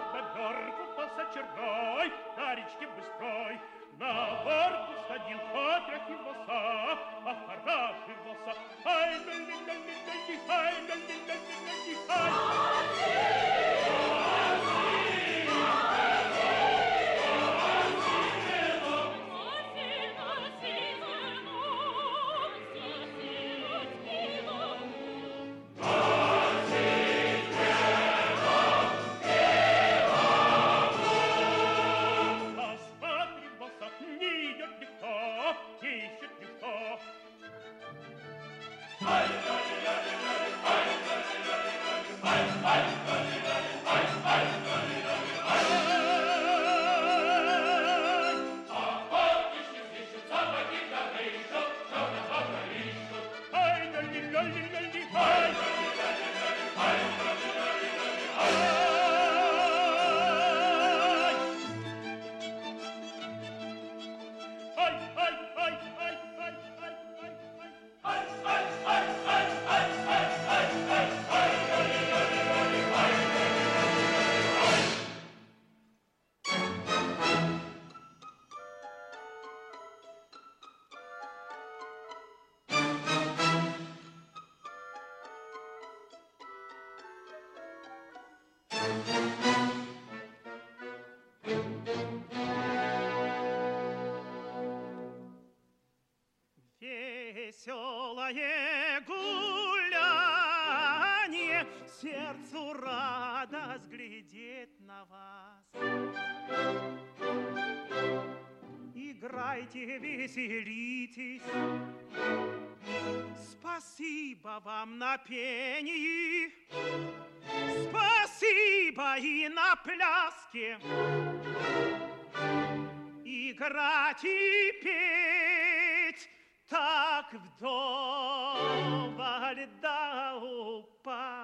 под бобер купался черной, на речке быстрой. На борт сходил, отряхивался, опорашивался. Ай, ля-ля-ля-ля-ля, ай, ля-ля-ля-ля-ля, ай. Веселое гуляние, сердцу радость глядеть на вас. Играйте, веселитесь, спасибо вам на пении, спасибо и на пляске. Играть и петь так вдоволь до упадка.